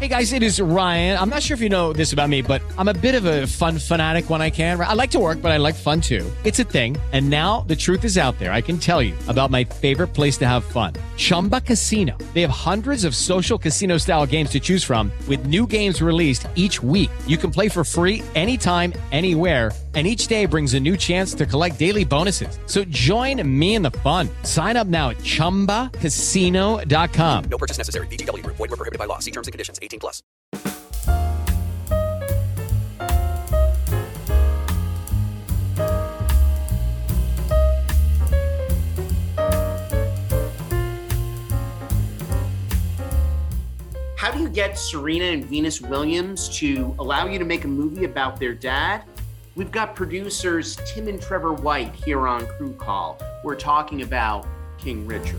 Hey guys, it is Ryan. I'm not sure if you know this about me, but I'm a bit of a fun fanatic when I can. I like to work, but I like fun too. It's a thing. And now the truth is out there. I can tell you about my favorite place to have fun. Chumba Casino. They have hundreds of social casino style games to choose from with new games released each week. You can play for free anytime, anywhere. And each day brings a new chance to collect daily bonuses. So join me in the fun. Sign up now at ChumbaCasino.com. No purchase necessary. VGW Group. Void where prohibited by law. See terms and conditions. 18+. How do you get Serena and Venus Williams to allow you to make a movie about their dad? We've got producers Tim and Trevor White here on Crew Call. We're talking about King Richard.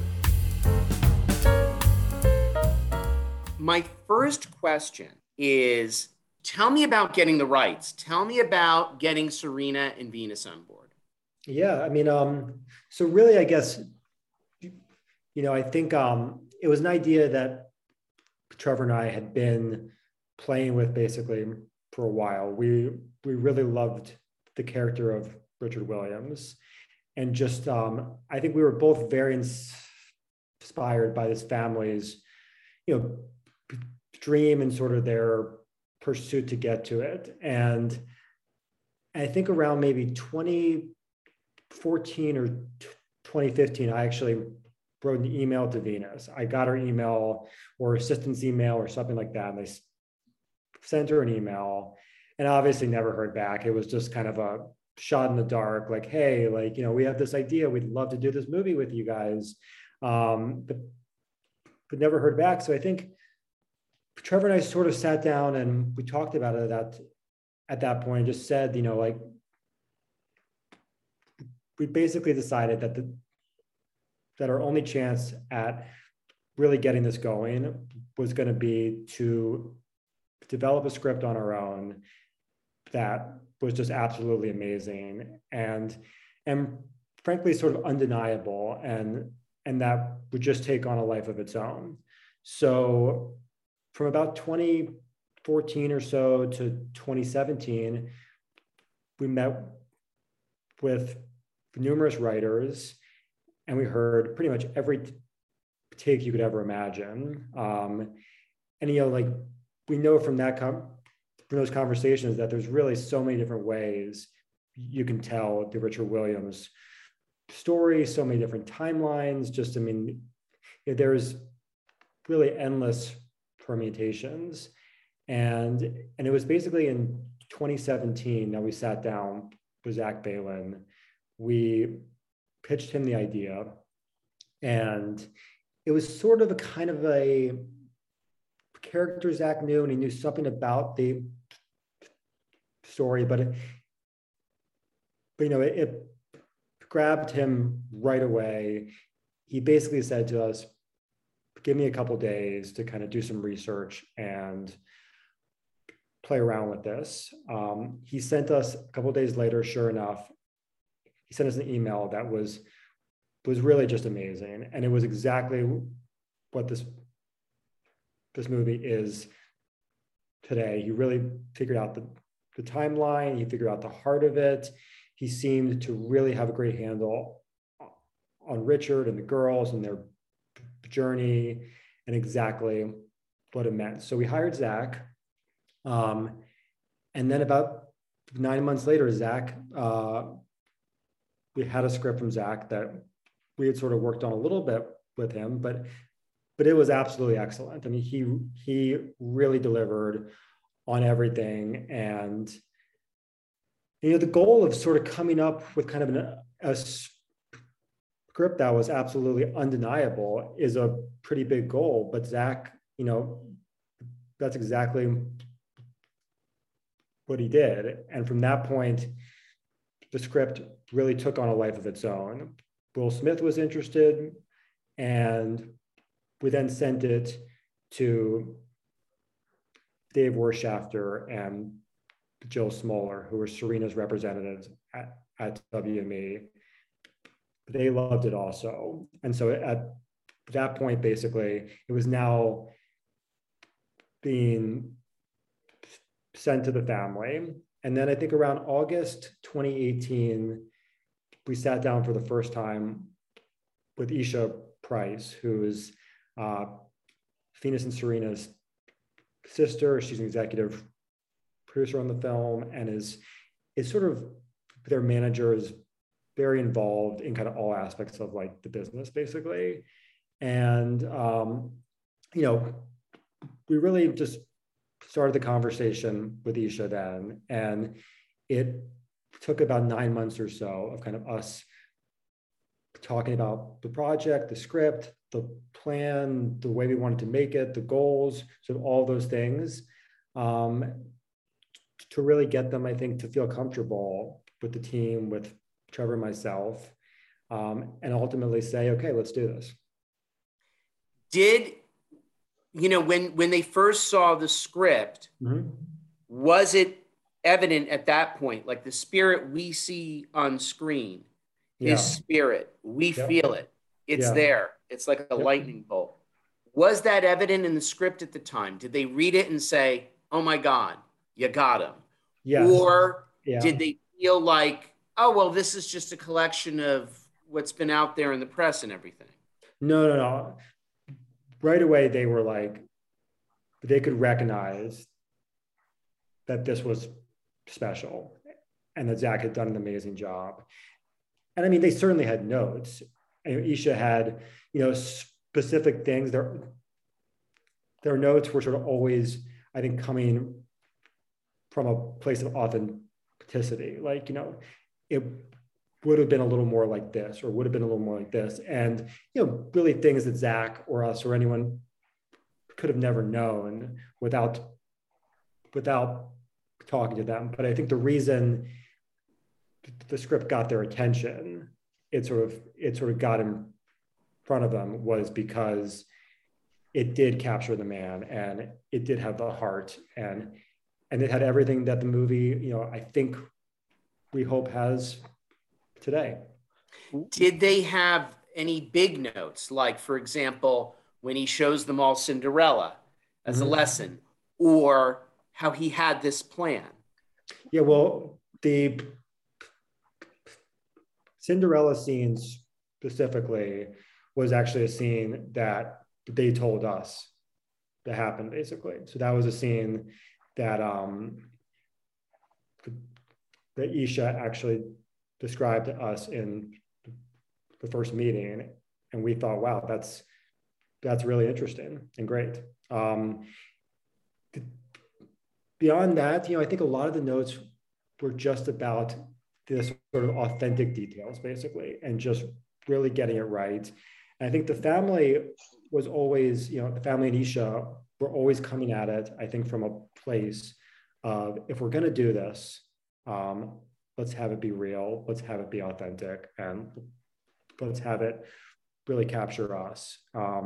My first question is, tell me about getting the rights. Tell me about getting Serena and Venus on board. Yeah, I mean, so really, I guess, I think it was an idea that Trevor and I had been playing with basically for a while. We really loved the character of Richard Williams, and just I think we were both very inspired by this family's, dream and sort of their pursuit to get to it. And I think around maybe 2014 or 2015, I actually wrote an email to Venus. I got her email or assistant's email or something like that. And I sent her an email and obviously never heard back. It was just kind of a shot in the dark, like, hey, we have this idea. We'd love to do this movie with you guys. But never heard back. So I think Trevor and I sort of sat down and we talked about it at that point, just said, we basically decided that our only chance at really getting this going was going to be to develop a script on our own that was just absolutely amazing and frankly sort of undeniable and that would just take on a life of its own. So from about 2014 or so to 2017, we met with numerous writers and we heard pretty much every take you could ever imagine. We know from those conversations that there's really so many different ways you can tell the Richard Williams story, so many different timelines. There's really endless permutations. And it was basically in 2017 that we sat down with Zach Baylin. We pitched him the idea, and it was sort of a kind of a character Zach knew, and he knew something about the story, but it grabbed him right away. He basically said to us, give me a couple days to kind of do some research and play around with this. He sent us a couple days later, sure enough, he sent us an email that was really just amazing. And it was exactly what this movie is today. He really figured out the timeline. He figured out the heart of it. He seemed to really have a great handle on Richard and the girls and their journey and exactly what it meant. So we hired Zach. And then about 9 months later, we had a script from Zach that we had sort of worked on a little bit with him, but it was absolutely excellent. I mean, he really delivered on everything. And, the goal of sort of coming up with kind of a script that was absolutely undeniable is a pretty big goal, but Zach, that's exactly what he did. And from that point, the script really took on a life of its own. Will Smith was interested, and we then sent it to Dave Werschafter and Jill Smoller, who were Serena's representatives at WME. They loved it also. And so at that point, basically, it was now being sent to the family. And then I think around August 2018, we sat down for the first time with Isha Price, who is Venus and Serena's sister. She's an executive producer on the film and is sort of their manager, is very involved in kind of all aspects of like the business, basically. And, we really just started the conversation with Isha then. And it took about 9 months or so of kind of us talking about the project, the script, the plan, the way we wanted to make it, the goals, so all those things, to really get them, I think, to feel comfortable with the team, with Trevor and myself, and ultimately say, okay, let's do this. Did, when they first saw the script, was it evident at that point, like the spirit we see on screen, his spirit, we feel it, it's there, it's like a lightning bolt. Was that evident in the script at the time? Did they read it and say, oh my God, you got him? Yes. Or did they feel like, oh, well, this is just a collection of what's been out there in the press and everything? No. Right away, they were like, they could recognize that this was special and that Zach had done an amazing job. And I mean, they certainly had notes. Isha had, specific things. Their notes were sort of always, I think, coming from a place of authenticity. Like, it would have been a little more like this, or would have been a little more like this. And, really things that Zach or us or anyone could have never known without talking to them. But I think the reason the script got their attention, it sort of got in front of them, was because it did capture the man, and it did have the heart, and it had everything that the movie, I think we hope has today. Did they have any big notes? Like, for example, when he shows them all Cinderella as a lesson, or how he had this plan? Yeah, well, the Cinderella scene specifically was actually a scene that they told us that happened, basically. So that was a scene that that Isha actually described to us in the first meeting, and we thought, wow, that's really interesting and great. Beyond that, I think a lot of the notes were just about this sort of authentic details, basically, and just really getting it right. And I think the family was always, the family and Isha were always coming at it, I think, from a place of, if we're going to do this, let's have it be real, let's have it be authentic, and let's have it really capture us.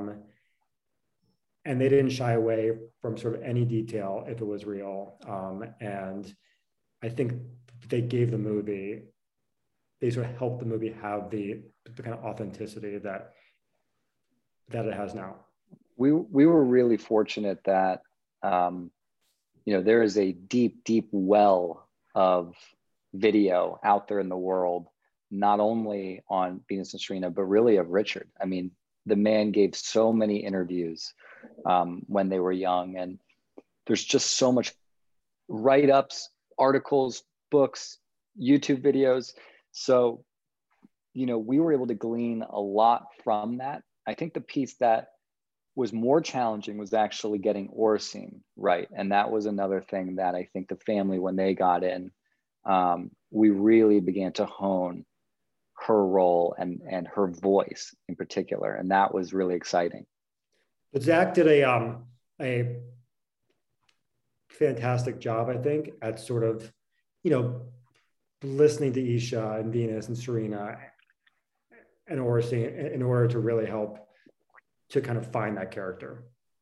And they didn't shy away from sort of any detail if it was real. And I think they gave the movie, they sort of helped the movie have the kind of authenticity that it has now. We were really fortunate that, there is a deep, deep well of video out there in the world, not only on Venus and Serena, but really of Richard. I mean, the man gave so many interviews when they were young, and there's just so much write-ups, articles, books, YouTube videos. So, we were able to glean a lot from that. I think the piece that was more challenging was actually getting Oracene right. And that was another thing that I think the family, when they got in, we really began to hone her role and her voice in particular. And that was really exciting. But Zach did a fantastic job, I think, at sort of, listening to Isha and Venus and Serena and Oracene in order to really help to kind of find that character.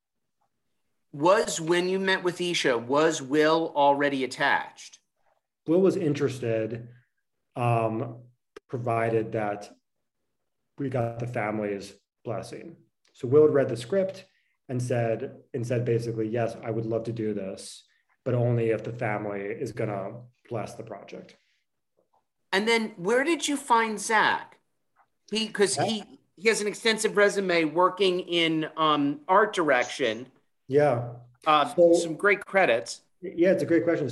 When you met with Isha, was Will already attached? Will was interested, provided that we got the family's blessing. So Will had read the script, and said basically, yes, I would love to do this, but only if the family is gonna bless the project. And then where did you find Zach? Because he has an extensive resume working in art direction. Yeah. Some great credits. Yeah, it's a great question.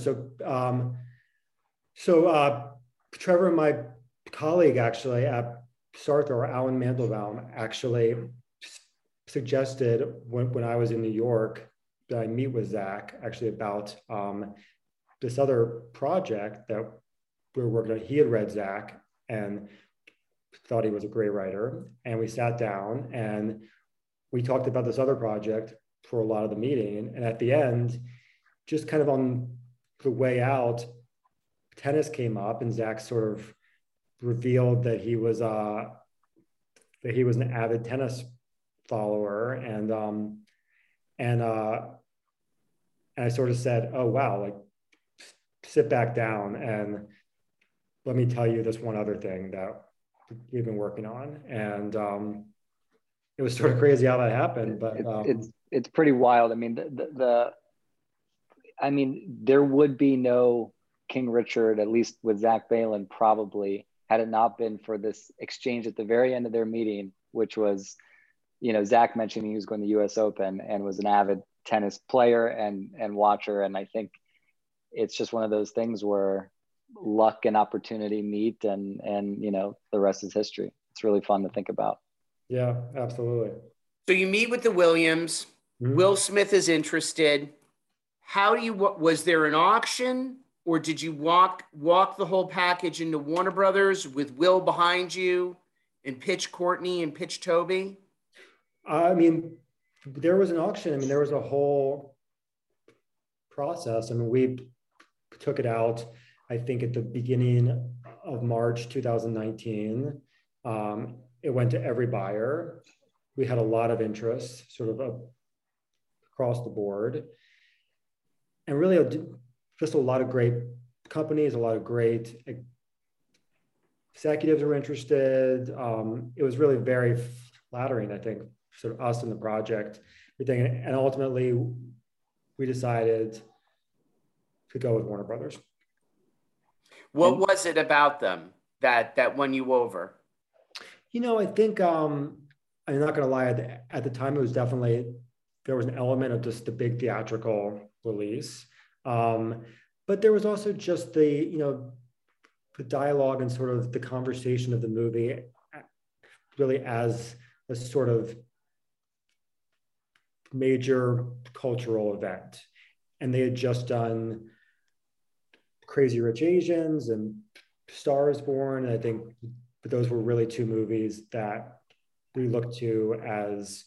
So Trevor, my colleague actually at Sartor, Alan Mandelbaum, actually suggested when I was in New York that I meet with Zach actually about this other project that we were working on. He had read Zach and thought he was a great writer. And we sat down and we talked about this other project for a lot of the meeting. And at the end, just kind of on the way out, tennis came up and Zach sort of revealed that he was an avid tennis follower. And I sort of said, oh, wow, like sit back down and let me tell you this one other thing that we've been working on. And it was sort of crazy how that happened, but it's pretty wild. I mean, there would be no King Richard, at least with Zach Baylin, probably, had it not been for this exchange at the very end of their meeting, which was, Zach mentioning he was going to the US Open and was an avid tennis player and watcher. And I think it's just one of those things where luck and opportunity meet and the rest is history. It's really fun to think about. Yeah, absolutely. So you meet with the Williams. Mm-hmm. Will Smith is interested. Was there an auction, or did you walk the whole package into Warner Brothers with Will behind you and pitch Courtney and pitch Toby? I mean, there was an auction. I mean, there was a whole process. I mean, we took it out, I think, at the beginning of March 2019. It went to every buyer. We had a lot of interest sort of across the board. And really just a lot of great companies, a lot of great executives were interested. It was really very flattering, I think, sort of us in the project, everything. And ultimately, we decided to go with Warner Brothers. What was it about them that won you over? I think, I'm not going to lie, at the time, it was definitely, there was an element of just the big theatrical release. But there was also just the dialogue and sort of the conversation of the movie really as a sort of major cultural event. And they had just done Crazy Rich Asians and Star is Born. And I think those were really two movies that we looked to as,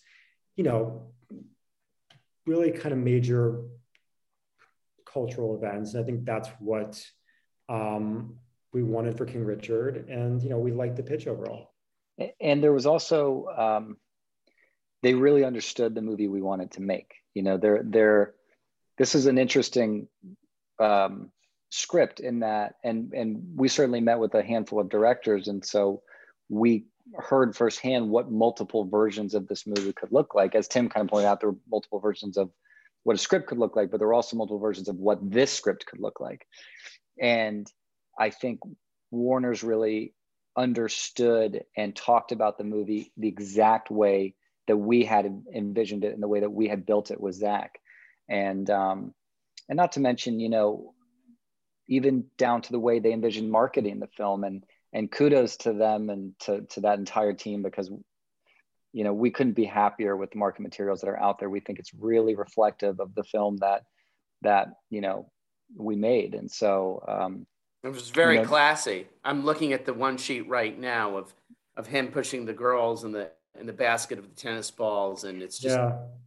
really kind of major cultural events. And I think that's what we wanted for King Richard. And, we liked the pitch overall. And there was also, they really understood the movie we wanted to make. This is an interesting script in that, and we certainly met with a handful of directors. And so we heard firsthand what multiple versions of this movie could look like. As Tim kind of pointed out, there were multiple versions of what a script could look like, but there were also multiple versions of what this script could look like. And I think Warner's really understood and talked about the movie the exact way that we had envisioned it and the way that we had built it with Zach. And not to mention, even down to the way they envisioned marketing the film, and kudos to them and to that entire team, because we couldn't be happier with the market materials that are out there. We think it's really reflective of the film that we made. And so it was very classy. I'm looking at the one sheet right now of him pushing the girls in the basket of the tennis balls, and it's just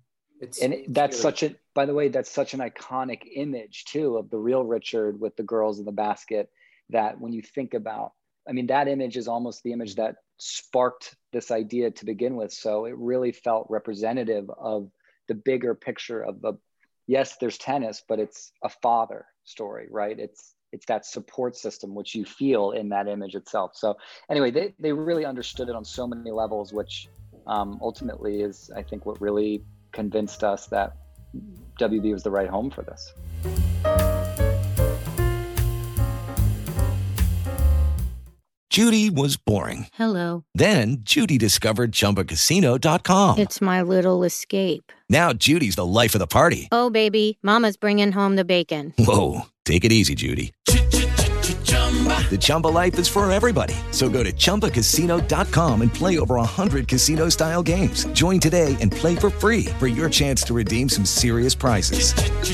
by the way, that's such an iconic image too of the real Richard with the girls in the basket, that when you think about, that image is almost the image that sparked this idea to begin with. So it really felt representative of the bigger picture of yes, there's tennis, but it's a father story, right? It's that support system, which you feel in that image itself. So anyway, they really understood it on so many levels, which ultimately is, I think, what really convinced us that WB was the right home for this. Judy was boring. Hello. Then Judy discovered ChumbaCasino.com. It's my little escape. Now Judy's the life of the party. Oh, baby, mama's bringing home the bacon. Whoa, take it easy, Judy. The Chumba life is for everybody. So go to ChumbaCasino.com and play over 100 casino-style games. Join today and play for free for your chance to redeem some serious prizes.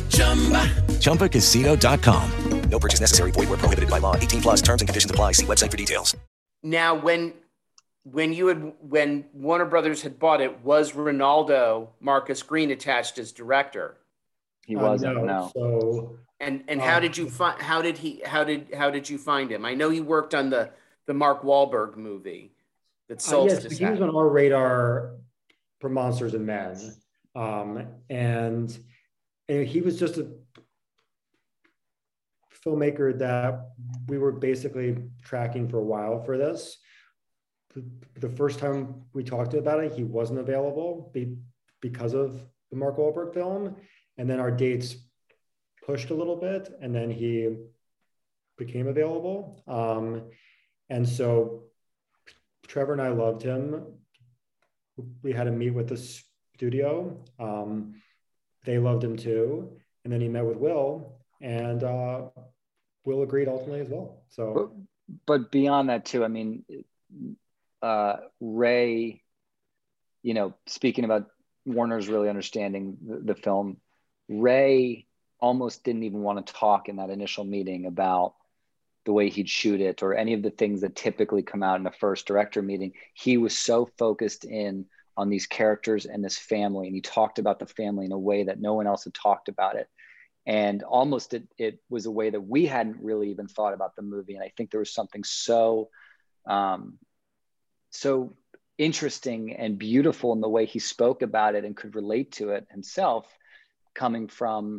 ChumbaCasino.com. No purchase necessary. Void where prohibited by law. 18 plus terms and conditions apply. See website for details. Now, when Warner Brothers had bought it, was Ronaldo Marcus Green attached as director? He wasn't. No. So, and how did you find? How did you find him? I know he worked on the Mark Wahlberg movie that Solstice he was on our radar for Monsters and Men, and he was just a filmmaker that we were basically tracking for a while for this. The first time we talked about it, he wasn't available because of the Mark Wahlberg film. And then our dates pushed a little bit, and then he became available. And so Trevor and I loved him. We had to meet with the studio. They loved him too. And then he met with Will, and Will agreed ultimately as well. So, but beyond that too, I mean, Ray, speaking about Warner's really understanding the film, Ray almost didn't even want to talk in that initial meeting about the way he'd shoot it or any of the things that typically come out in a first director meeting. He was so focused in on these characters and this family, and he talked about the family in a way that no one else had talked about it. And almost it was a way that we hadn't really even thought about the movie. And I think there was something so interesting and beautiful in the way he spoke about it and could relate to it himself, coming from,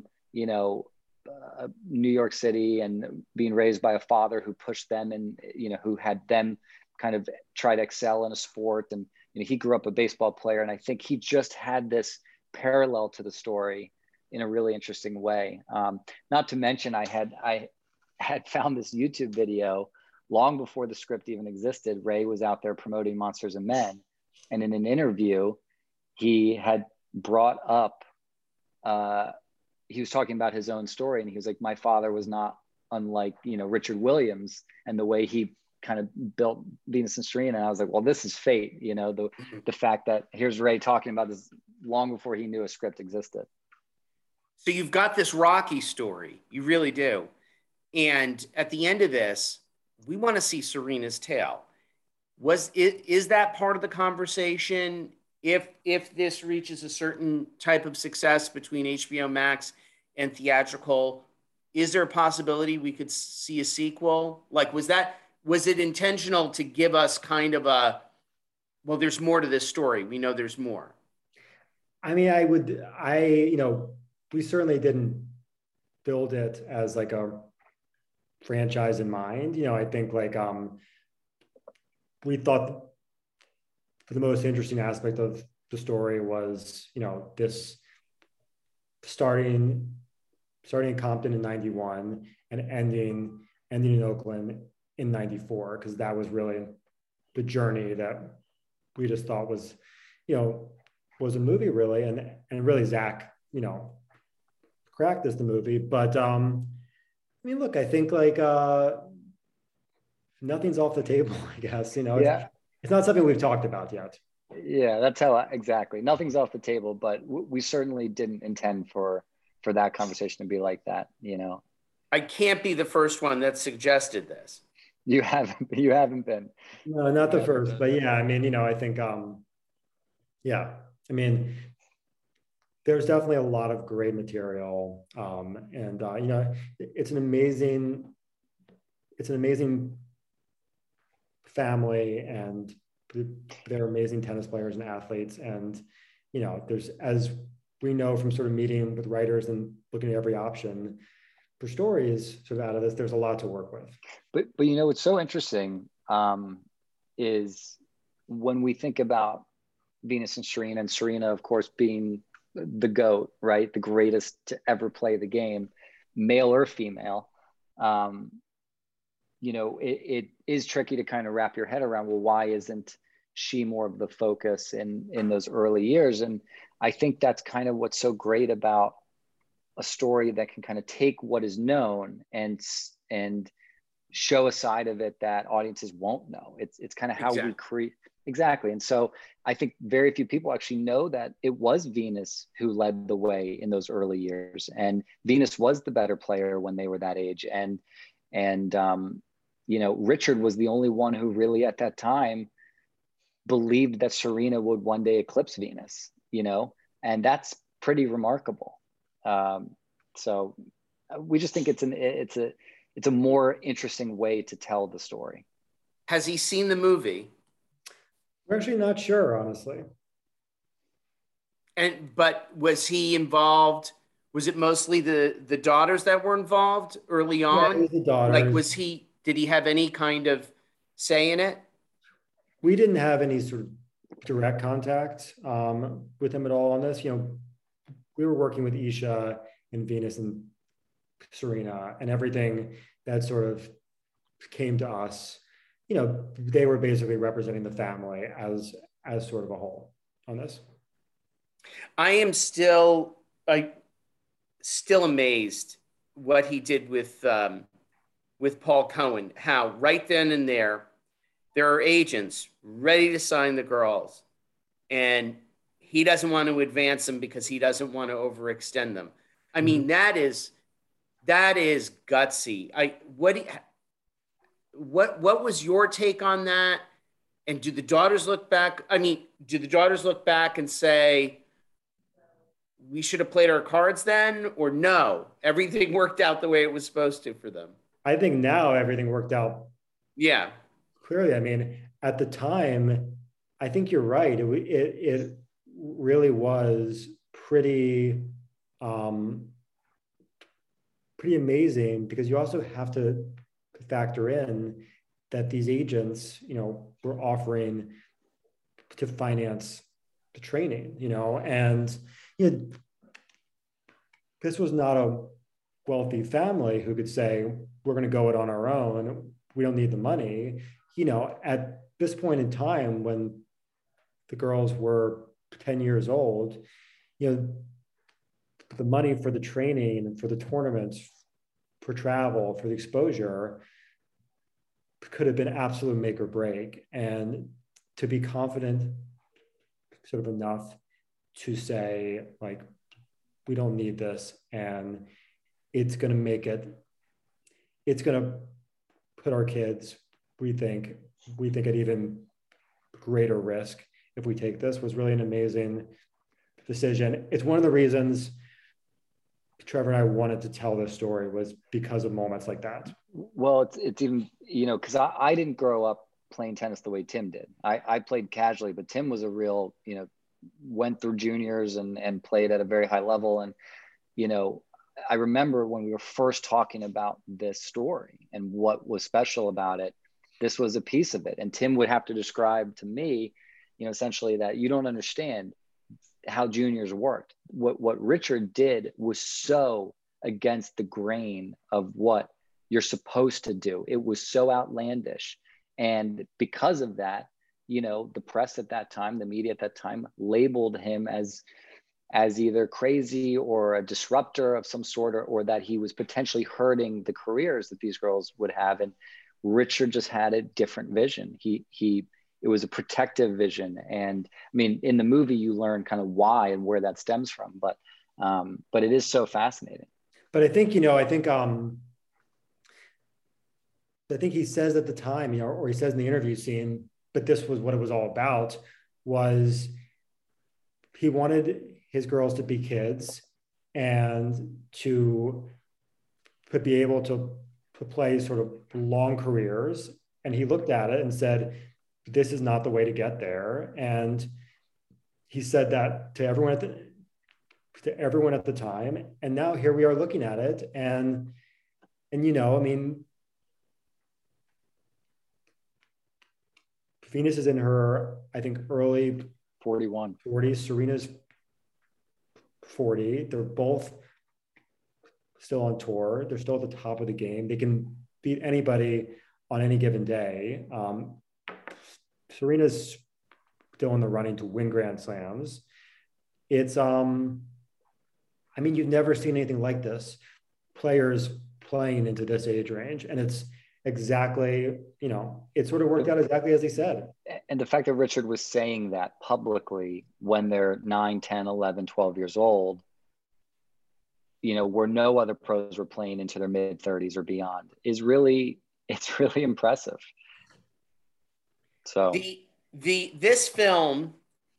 New York City and being raised by a father who pushed them and, who had them kind of try to excel in a sport. And, he grew up a baseball player. And I think he just had this parallel to the story in a really interesting way. Not to mention, I had found this YouTube video long before the script even existed. Ray was out there promoting Monsters and Men. And in an interview, he had brought up, he was talking about his own story. And he was like, my father was not unlike, Richard Williams and the way he kind of built Venus and Serena. And I was like, well, this is fate. The fact that here's Ray talking about this long before he knew a script existed. So you've got this Rocky story. You really do. And at the end of this, we want to see Serena's tail. Is that part of the conversation? If this reaches a certain type of success between HBO Max and theatrical, is there a possibility we could see a sequel? Like, was it intentional to give us kind of there's more to this story. We know there's more. I mean, we certainly didn't build it as like a franchise in mind. I think we thought the most interesting aspect of the story was, this starting in Compton in 91 and ending in Oakland in 94, because that was really the journey that we just thought was a movie really. And really Zach, cracked this the movie. But I mean, look, I think nothing's off the table, I guess, Yeah. It's not something we've talked about yet. Yeah, that's how exactly. Nothing's off the table, but we certainly didn't intend for that conversation to be like that. I can't be the first one that suggested this. You haven't been. No, not the first, but yeah, I mean, I think, yeah, I mean, there's definitely a lot of great material, and it's an amazing family, and they're amazing tennis players and athletes, and there's, as we know from sort of meeting with writers and looking at every option for stories sort of out of this, there's a lot to work with. But what's so interesting is when we think about Venus and Serena of course being the GOAT, right? The greatest to ever play the game, male or female. You know, it is tricky to kind of wrap your head around, well, why isn't she more of the focus in those early years? And I think that's kind of what's so great about a story that can kind of take what is known and show a side of it that audiences won't know. It's kind of how we create. Exactly. And so I think very few people actually know that it was Venus who led the way in those early years. And Venus was the better player when they were that age. And you know, Richard was the only one who really at that time believed that Serena would one day eclipse Venus, you know, and that's pretty remarkable. So we just think it's a more interesting way to tell the story. Has he seen the movie? We're actually not sure, honestly. But was he involved? Was it mostly the daughters that were involved early on? Yeah, it was the daughters. Like, did he have any kind of say in it? We didn't have any sort of direct contact with him at all on this. You know, we were working with Isha and Venus and Serena, and everything that sort of came to us, you know, they were basically representing the family as sort of a whole on this. I am still amazed what he did with Paul Cohen. How right then and there are agents ready to sign the girls, and he doesn't want to advance them because he doesn't want to overextend them. I mean, that is gutsy. What was your take on that? And do the daughters look back? I mean, do the daughters look back and say, we should have played our cards then, or no, everything worked out the way it was supposed to for them? I think now everything worked out. Yeah. Clearly. I mean, at the time, I think you're right. It really was pretty amazing, because you also have to factor in that these agents, you know, were offering to finance the training, you know, and you know, this was not a wealthy family who could say, we're going to go it on our own. We don't need the money. You know, at this point in time, when the girls were 10 years old, you know, the money for the training and for the tournaments, for travel, for the exposure could have been absolute make or break. And to be confident sort of enough to say, like, we don't need this, and it's going to put our kids, we think at even greater risk if we take this, was really an amazing decision. It's one of the reasons Trevor and I wanted to tell this story, was because of moments like that. Well, it's even, you know, because I didn't grow up playing tennis the way Tim did. I played casually, but Tim was a real, you know, went through juniors and played at a very high level. And, you know, I remember when we were first talking about this story and what was special about it, this was a piece of it. And Tim would have to describe to me, you know, essentially that you don't understand how juniors worked. What Richard did was so against the grain of what you're supposed to do. It was so outlandish. And because of that, you know, the press at that time, the media at that time, labeled him as either crazy or a disruptor of some sort, or that he was potentially hurting the careers that these girls would have. And Richard just had a different vision. It was a protective vision. And I mean, in the movie, you learn kind of why and where that stems from, but it is so fascinating. But I think, you know, I think he says at the time, you know, or he says in the interview scene, but this was what it was all about, was he wanted his girls to be kids and to be able to play sort of long careers. And he looked at it and said, this is not the way to get there. And he said that to everyone at the time. And now here we are looking at it. And you know, I mean, Venus is in her, I think, early 40s. Serena's 40. They're both still on tour. They're still at the top of the game. They can beat anybody on any given day. Serena's still in the running to win Grand Slams. It's, I mean, you've never seen anything like this. Players playing into this age range. And it's exactly, you know, it sort of worked out exactly as he said. And the fact that Richard was saying that publicly when they're 9, 10, 11, 12 years old, you know, where no other pros were playing into their mid 30s or beyond is really, it's really impressive. So this film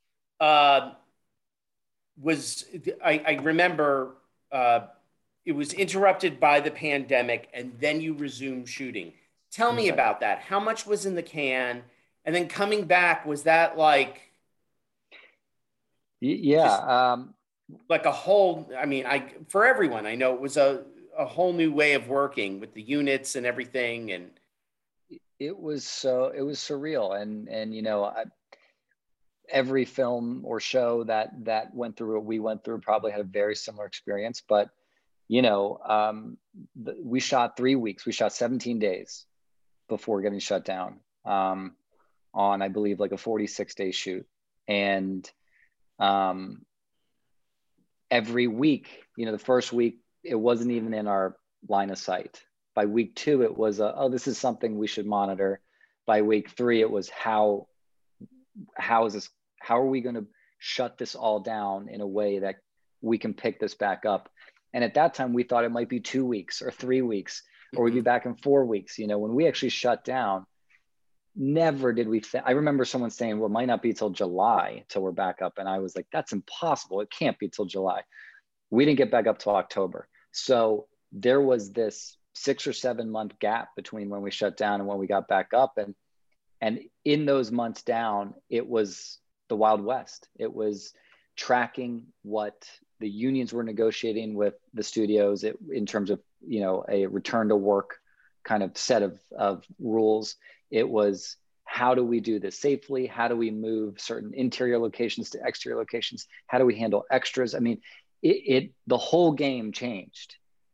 was, I remember it was interrupted by the pandemic and then you resumed shooting. Tell me about that. How much was in the can? And then coming back, was that like? Yeah. Like a whole, I mean, for everyone, I know it was a whole new way of working with the units and everything. And it was surreal. And you know, every film or show that went through what we went through probably had a very similar experience. But, you know, we shot 3 weeks, we shot 17 days before getting shut down on, I believe, like a 46-day shoot. And every week, you know, the first week, it wasn't even in our line of sight. By week 2, it was, oh, this is something we should monitor. By week 3, it was how are we going to shut this all down in a way that we can pick this back up? And at that time, we thought it might be 2 weeks or 3 weeks, or we'd be back in 4 weeks. You know, when we actually shut down, never did we I remember someone saying, well, it might not be till July till we're back up. And I was like, that's impossible. It can't be till July. We didn't get back up till October. So there was this 6 or 7 month gap between when we shut down and when we got back up. And in those months down, it was the Wild West. It was tracking what the unions were negotiating with the studios in terms of, you know, a return to work kind of set of rules. It was, how do we do this safely? How do we move certain interior locations to exterior locations? How do we handle extras? I mean, the whole game changed.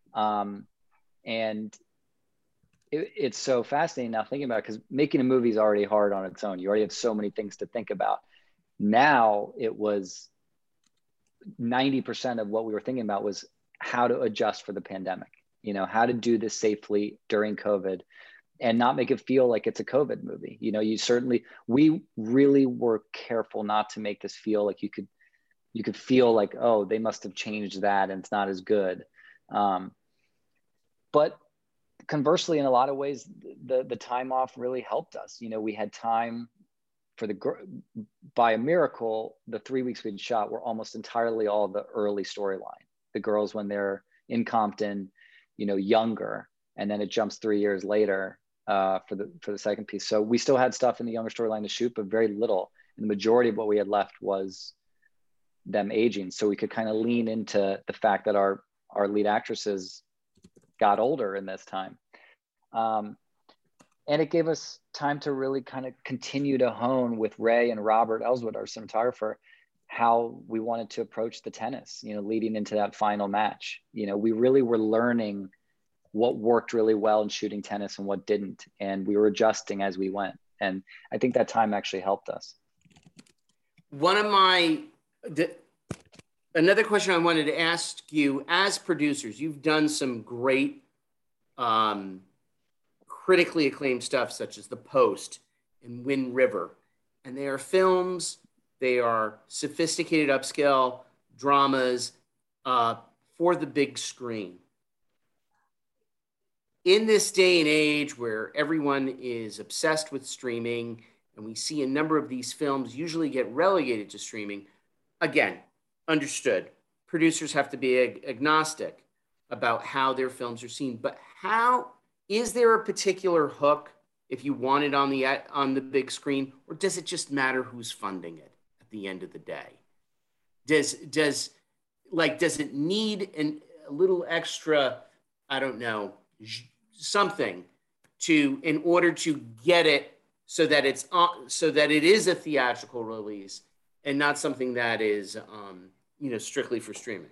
And it's so fascinating now thinking about it, because making a movie is already hard on its own. You already have so many things to think about. Now it was 90% of what we were thinking about was how to adjust for the pandemic, you know, how to do this safely during COVID and not make it feel like it's a COVID movie. You know, we really were careful not to make this feel like you could feel like, oh, they must have changed that and it's not as good. But conversely, in a lot of ways, the time off really helped us. You know, we had time for by a miracle, the 3 weeks we'd shot were almost entirely all the early storyline. The girls, when they're in Compton, you know, younger, and then it jumps 3 years later for the second piece. So we still had stuff in the younger storyline to shoot, but very little. And the majority of what we had left was them aging. So we could kind of lean into the fact that our lead actresses got older in this time. And it gave us time to really kind of continue to hone with Ray and Robert Elswood, our cinematographer, how we wanted to approach the tennis, you know, leading into that final match. You know, we really were learning what worked really well in shooting tennis and what didn't. And we were adjusting as we went. And I think that time actually helped us. Another question I wanted to ask you, as producers, you've done some great, critically acclaimed stuff such as The Post and Wind River. And they are films, they are sophisticated upscale dramas for the big screen. In this day and age where everyone is obsessed with streaming and we see a number of these films usually get relegated to streaming, again, understood, producers have to be agnostic about how their films are seen, but is there a particular hook if you want it on the big screen, or does it just matter who's funding it at the end of the day? Does it need a little extra, I don't know, something in order to get it so that it is a theatrical release and not something that is strictly for streaming?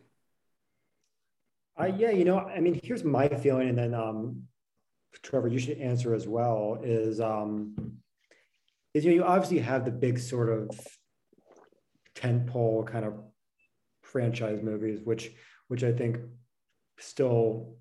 Yeah, I mean, here's my feeling, and then Trevor, you should answer as well. Is you obviously have the big sort of tentpole kind of franchise movies, which I think still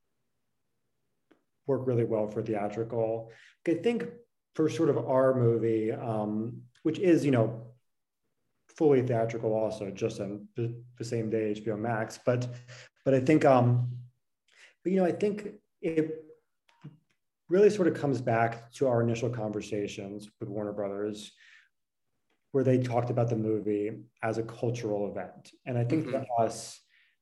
work really well for theatrical. I think for sort of our movie, which is fully theatrical also, just on the same day HBO Max, but I think I think it really sort of comes back to our initial conversations with Warner Brothers, where they talked about the movie as a cultural event. And I think to us,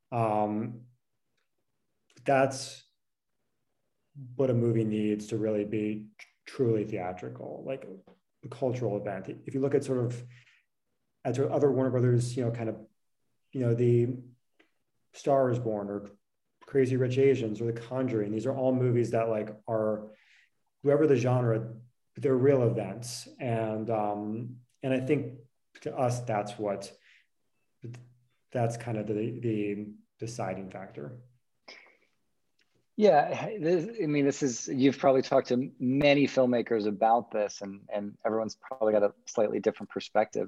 that's what a movie needs to really be truly theatrical, like a cultural event. If you look at sort of other Warner Brothers, the Star is Born or Crazy Rich Asians or The Conjuring, these are all movies that are, whoever the genre, they're real events. And I think to us, that's kind of the deciding factor. Yeah, this is, you've probably talked to many filmmakers about this, and everyone's probably got a slightly different perspective.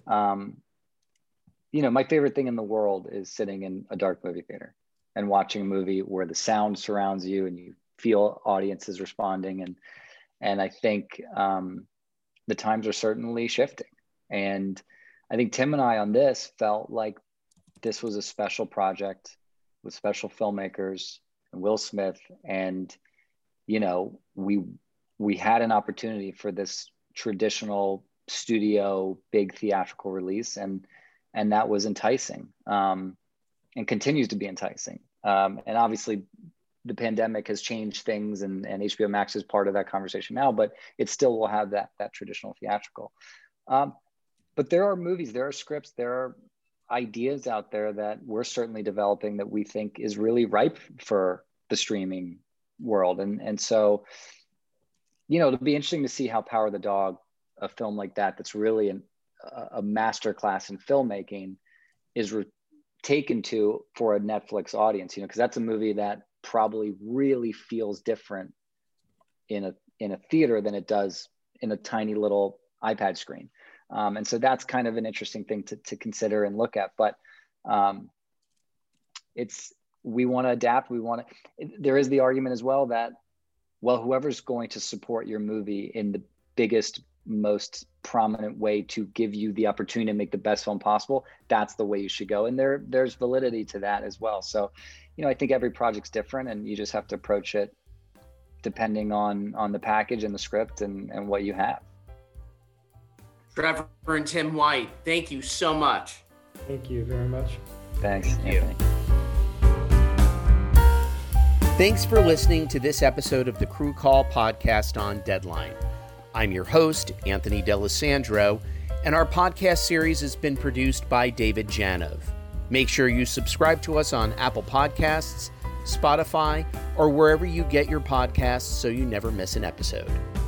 My favorite thing in the world is sitting in a dark movie theater and watching a movie where the sound surrounds you and you feel audiences responding. And I think the times are certainly shifting. And I think Tim and I on this felt like this was a special project with special filmmakers and Will Smith. And, we had an opportunity for this traditional studio, big theatrical release. And that was enticing and continues to be enticing. And obviously the pandemic has changed things, and HBO Max is part of that conversation now, but it still will have that traditional theatrical. But there are movies, there are scripts, there are ideas out there that we're certainly developing that we think is really ripe for the streaming world. And so, it'll be interesting to see how Power of the Dog, a film like that's really a masterclass in filmmaking, is taken to for a Netflix audience, because that's a movie that probably really feels different in a theater than it does in a tiny little iPad screen. And so that's kind of an interesting thing to consider and look at. But we want to adapt. There is the argument as well that, whoever's going to support your movie in the biggest, most prominent way to give you the opportunity to make the best film possible, that's the way you should go. And there's validity to that as well. So, I think every project's different, and you just have to approach it depending on the package and the script and what you have. Trevor and Tim White, thank you so much. Thank you very much. Thanks, Thank Anthony. Thanks for listening to this episode of the Crew Call podcast on Deadline. I'm your host, Anthony D'Alessandro, and our podcast series has been produced by David Janov. Make sure you subscribe to us on Apple Podcasts, Spotify, or wherever you get your podcasts so you never miss an episode.